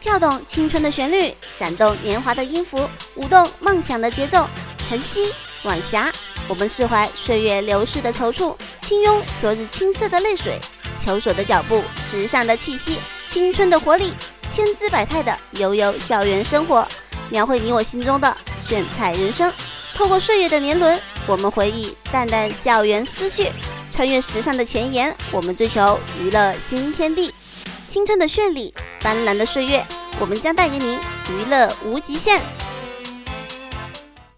跳动青春的旋律，闪动年华的音符，舞动梦想的节奏。晨曦、晚霞，我们释怀岁月流逝的踌躇，轻拥昨日青涩的泪水，球手的脚步，时尚的气息，青春的活力，千姿百态的悠悠校园生活，描绘你我心中的炫彩人生。透过岁月的年轮，我们回忆淡淡校园思绪，穿越时尚的前沿，我们追求娱乐新天地。青春的绚丽，斑斓的岁月，我们将带给您娱乐无极限。